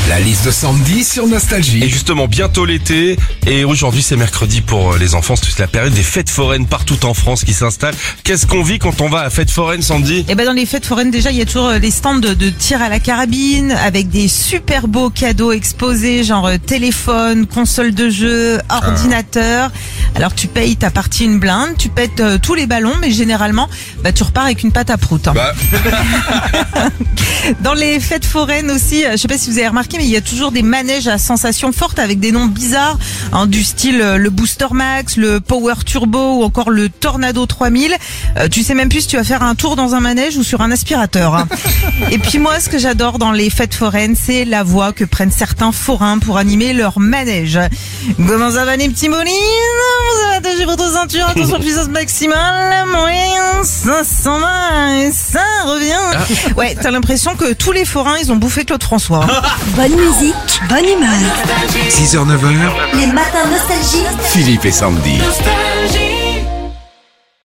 La liste de Sandy sur Nostalgie. Et justement, bientôt l'été, et aujourd'hui c'est mercredi pour les enfants, c'est la période des fêtes foraines partout en France qui s'installent. Qu'est-ce qu'on vit quand on va à fête foraine, Sandy? Et ben dans les fêtes foraines déjà il y a toujours les stands de tir à la carabine avec des super beaux cadeaux exposés genre téléphone, console de jeu, ordinateur. Alors tu payes ta partie une blinde, tu pètes tous les ballons mais généralement tu repars avec une pâte à prout. Dans les fêtes foraines aussi, je sais pas si vous avez remarqué mais il y a toujours des manèges à sensations fortes avec des noms bizarres du style le Booster Max, le Power Turbo ou encore le Tornado 3000. Tu sais même plus si tu vas faire un tour dans un manège ou sur un aspirateur. Et puis moi ce que j'adore dans les fêtes foraines c'est la voix que prennent certains forains pour animer leur manège. Comment ça va les petits molines? Vous avez attaché votre ceinture, attention puissance maximale, moyen 520 et ça revient. Ouais, t'as l'impression que tous les forains ils ont bouffé Claude François. Bonne musique, bonne humeur. 6h, 9h. Les matins nostalgie. Philippe et Sandy.